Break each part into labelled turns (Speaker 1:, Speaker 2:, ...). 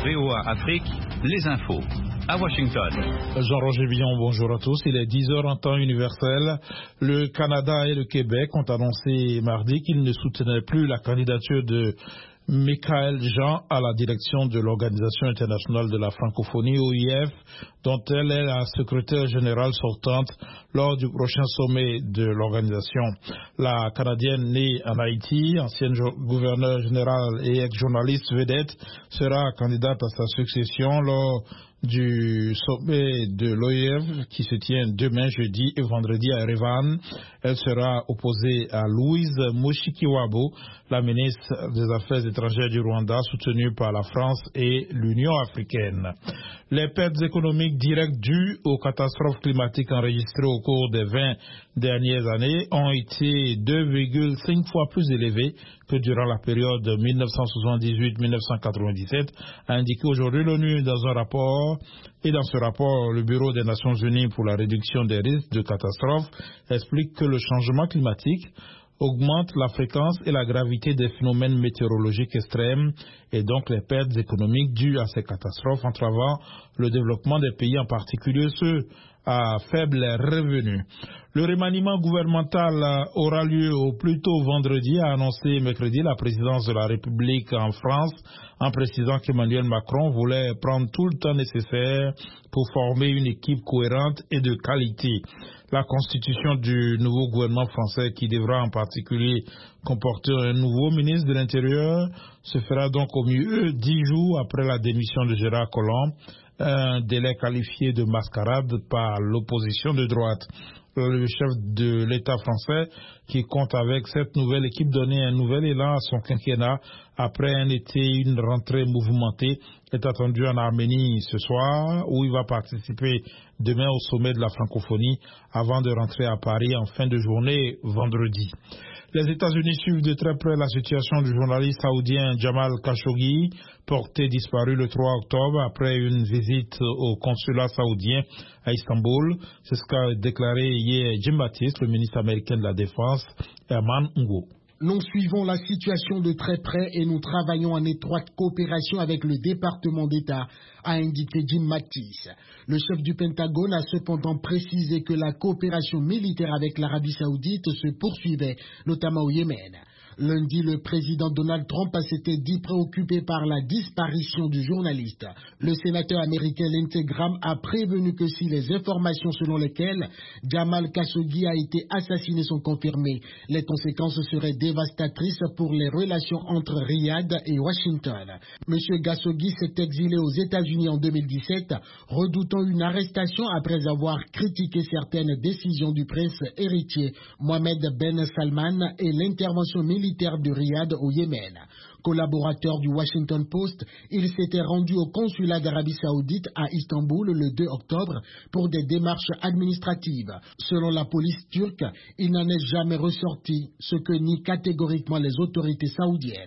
Speaker 1: VOA Afrique, les infos. À Washington.
Speaker 2: Jean-Roger Billon, bonjour à tous. Il est 10h en temps universel. Le Canada et le Québec ont annoncé mardi qu'ils ne soutenaient plus la candidature de Michaëlle Jean à la direction de l'Organisation internationale de la francophonie, OIF, dont elle est la secrétaire générale sortante lors du prochain sommet de l'organisation. La Canadienne née en Haïti, ancienne gouverneure générale et ex-journaliste vedette, sera candidate à sa succession lors du sommet de l'OIF qui se tient demain, jeudi et vendredi à Erevan. Elle sera opposée à Louise Mushikiwabo, la ministre des Affaires étrangères du Rwanda, soutenue par la France et l'Union africaine. Les pertes économiques directes dues aux catastrophes climatiques enregistrées au cours des 20 dernières années ont été 2,5 fois plus élevées que durant la période 1978-1997, a indiqué aujourd'hui l'ONU dans un rapport. Et dans ce rapport, le Bureau des Nations Unies pour la réduction des risques de catastrophes explique que le changement climatique augmente la fréquence et la gravité des phénomènes météorologiques extrêmes et donc les pertes économiques dues à ces catastrophes, entravant le développement des pays, en particulier ceux à faible revenu. Le remaniement gouvernemental aura lieu au plus tôt vendredi, a annoncé mercredi la présidence de la République en France, en précisant qu'Emmanuel Macron voulait prendre tout le temps nécessaire pour former une équipe cohérente et de qualité. La constitution du nouveau gouvernement français, qui devra en particulier comporter un nouveau ministre de l'Intérieur, se fera donc au mieux 10 jours après la démission de Gérard Collomb, un délai qualifié de mascarade par l'opposition de droite. Le chef de l'État français, qui compte avec cette nouvelle équipe, donner un nouvel élan à son quinquennat après un été et une rentrée mouvementée, est attendu en Arménie ce soir, où il va participer demain au sommet de la francophonie avant de rentrer à Paris en fin de journée vendredi. Les États-Unis suivent de très près la situation du journaliste saoudien Jamal Khashoggi, porté disparu le 3 octobre après une visite au consulat saoudien à Istanbul. C'est ce qu'a déclaré hier Jim Mattis, le ministre américain de la Défense, Herman Ngo.
Speaker 3: Nous suivons la situation de très près et nous travaillons en étroite coopération avec le département d'État, a indiqué Jim Mattis. Le chef du Pentagone a cependant précisé que la coopération militaire avec l'Arabie Saoudite se poursuivait, notamment au Yémen. Lundi, le président Donald Trump s'était dit préoccupé par la disparition du journaliste. Le sénateur américain Lindsey Graham a prévenu que si les informations selon lesquelles Jamal Khashoggi a été assassiné sont confirmées, les conséquences seraient dévastatrices pour les relations entre Riyad et Washington. M. Khashoggi s'est exilé aux États-Unis en 2017, redoutant une arrestation après avoir critiqué certaines décisions du prince héritier Mohammed Ben Salman et l'intervention militaire de Riyad au Yémen. Collaborateur du Washington Post, il s'était rendu au consulat d'Arabie Saoudite à Istanbul le 2 octobre pour des démarches administratives. Selon la police turque, il n'en est jamais ressorti, ce que nient catégoriquement les autorités saoudiennes.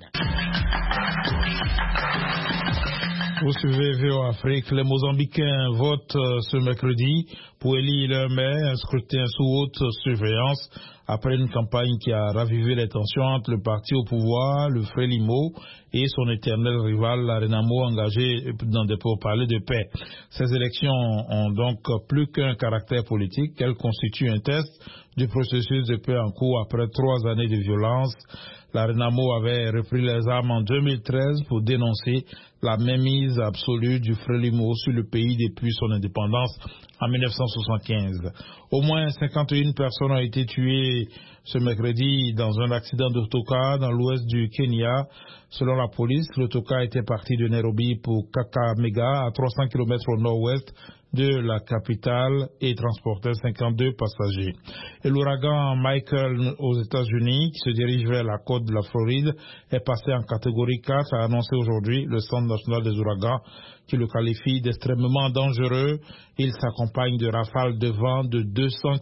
Speaker 2: Vous suivez VOA Afrique. Les Mozambicains votent ce mercredi pour élire leur maire, un scrutin sous haute surveillance après une campagne qui a ravivé les tensions entre le parti au pouvoir, le Frelimo, et son éternel rival, la Renamo, engagé dans des pourparlers de paix. Ces élections ont donc plus qu'un caractère politique, elles constituent un test du processus de paix en cours après 3 années de violence. La Renamo avait repris les armes en 2013 pour dénoncer la mainmise absolue du Frelimo sur le pays depuis son indépendance en 1975. Au moins 51 personnes ont été tuées ce mercredi dans un accident d'autocar dans l'ouest du Kenya. Selon la police, l'autocar était parti de Nairobi pour Kakamega, à 300 km au nord-ouest de la capitale, et transportait 52 passagers. Et l'ouragan Michael aux États-Unis, qui se dirige vers la côte de la Floride, est passé en catégorie 4, a annoncé aujourd'hui le Centre national des ouragans, qui le qualifie d'extrêmement dangereux. Il s'accompagne de rafales de vent de 210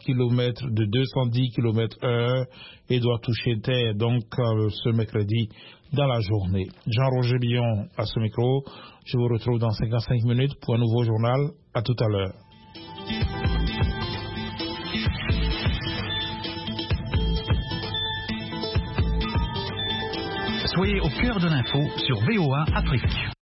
Speaker 2: km/h et doit toucher terre donc ce mercredi dans la journée. Jean-Roger Billon à ce micro. Je vous retrouve dans 55 minutes pour un nouveau journal. À tout à l'heure.
Speaker 1: Soyez au cœur de l'info sur VOA Afrique.